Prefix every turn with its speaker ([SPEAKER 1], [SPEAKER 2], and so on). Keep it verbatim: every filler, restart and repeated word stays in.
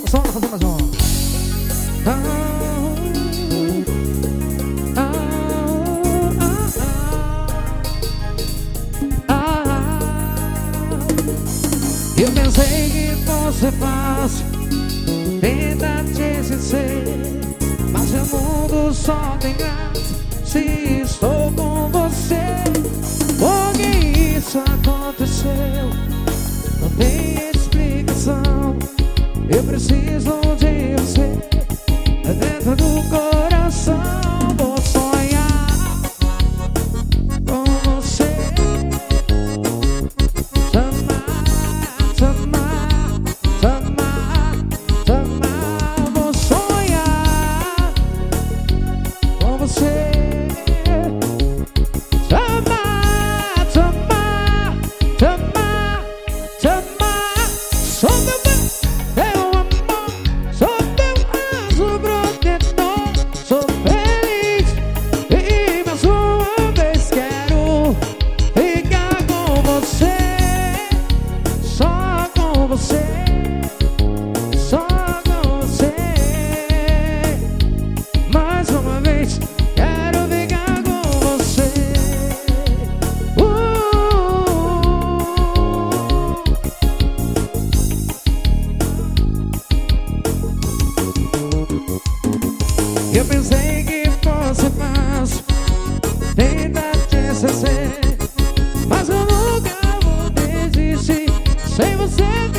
[SPEAKER 1] som, fazer mais um. Ah, ah, ah, ah, ah. Eu pensei que fosse fácil tentar te esquecer, mas o mundo só tem graça se estou com você. Porque isso aconteceu, não tem explicação. Eu preciso de você dentro do coração. Vou sonhar com você, te amar, te amar, te amar, te amar. Vou sonhar com você, te amar, te amar, te amar, te amar. Sou meu bem, teu amor, sou teu anjo protetor. Sou feliz e mais uma vez quero ficar com você, só com você, só com você. Mais uma vez quero ficar com você. uh. Eu pensei que fosse fácil tentar te esquecer, mas eu nunca vou desistir sem você.